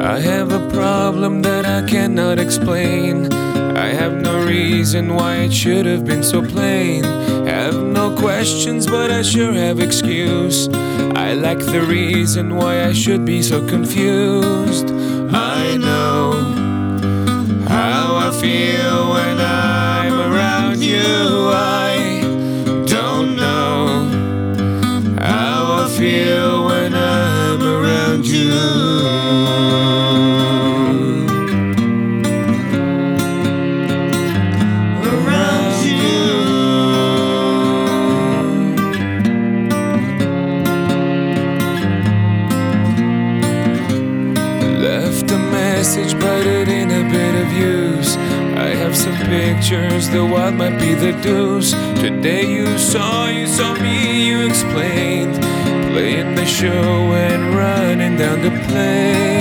I have a problem that I cannot explain. I have no reason why it should have been so plain. Have no questions, but I sure have excuse. I lack the reason why I should be so confused. I know how I feel when I'm around you. I don't know how I feel when I'm around you. Left a message, but it ain't a bit of use. I have some pictures, the wild might be the deuce. Today you saw me, you explained. Playing the show and running down the plane.